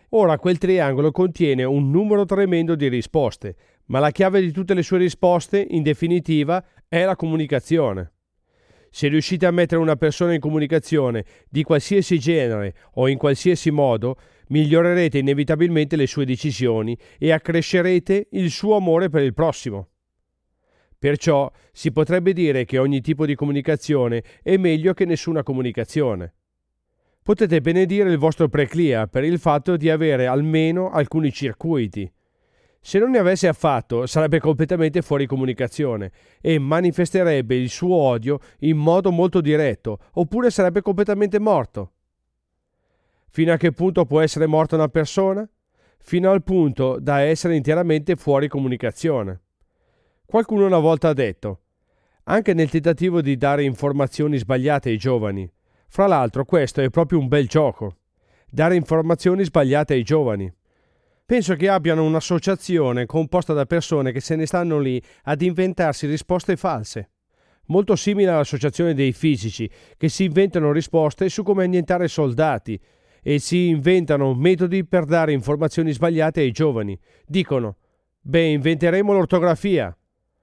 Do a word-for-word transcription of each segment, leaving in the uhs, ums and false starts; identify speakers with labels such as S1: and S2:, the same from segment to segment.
S1: Ora quel triangolo contiene un numero tremendo di risposte, ma la chiave di tutte le sue risposte, in definitiva, è la comunicazione. Se riuscite a mettere una persona in comunicazione di qualsiasi genere o in qualsiasi modo, migliorerete inevitabilmente le sue decisioni e accrescerete il suo amore per il prossimo. Perciò si potrebbe dire che ogni tipo di comunicazione è meglio che nessuna comunicazione. Potete benedire il vostro preclia per il fatto di avere almeno alcuni circuiti. Se non ne avesse affatto, sarebbe completamente fuori comunicazione e manifesterebbe il suo odio in modo molto diretto, oppure sarebbe completamente morto. Fino a che punto può essere morta una persona? Fino al punto da essere interamente fuori comunicazione. Qualcuno una volta ha detto: anche nel tentativo di dare informazioni sbagliate ai giovani. Fra l'altro questo è proprio un bel gioco. Dare informazioni sbagliate ai giovani. Penso che abbiano un'associazione composta da persone che se ne stanno lì ad inventarsi risposte false. Molto simile all'associazione dei fisici, che si inventano risposte su come annientare soldati e si inventano metodi per dare informazioni sbagliate ai giovani. Dicono: beh, inventeremo l'ortografia.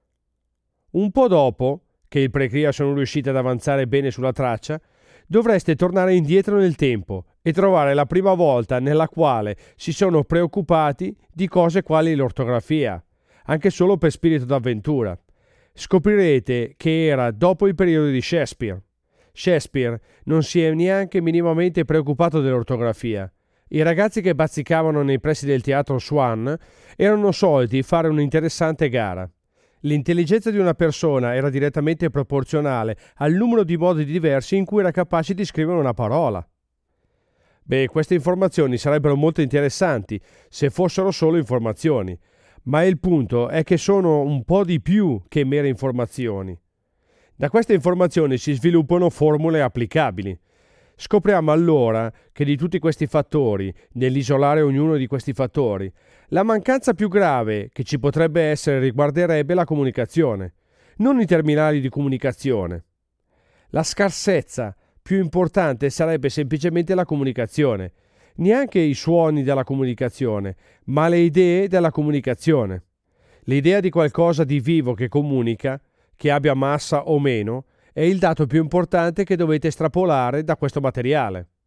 S1: Un po' dopo, che il precria sono riusciti ad avanzare bene sulla traccia, dovreste tornare indietro nel tempo e trovare la prima volta nella quale si sono preoccupati di cose quali l'ortografia, anche solo per spirito d'avventura. Scoprirete che era dopo il periodo di Shakespeare. Shakespeare non si è neanche minimamente preoccupato dell'ortografia. I ragazzi che bazzicavano nei pressi del teatro Swan erano soliti fare un'interessante gara. L'intelligenza di una persona era direttamente proporzionale al numero di modi diversi in cui era capace di scrivere una parola. Beh, queste informazioni sarebbero molto interessanti se fossero solo informazioni, ma il punto è che sono un po' di più che mere informazioni. Da queste informazioni si sviluppano formule applicabili. Scopriamo allora che di tutti questi fattori, nell'isolare ognuno di questi fattori, la mancanza più grave che ci potrebbe essere riguarderebbe la comunicazione, non i terminali di comunicazione. La scarsezza più importante sarebbe semplicemente la comunicazione, neanche i suoni della comunicazione, ma le idee della comunicazione. L'idea di qualcosa di vivo che comunica, che abbia massa o meno, è il dato più importante che dovete estrapolare da questo materiale.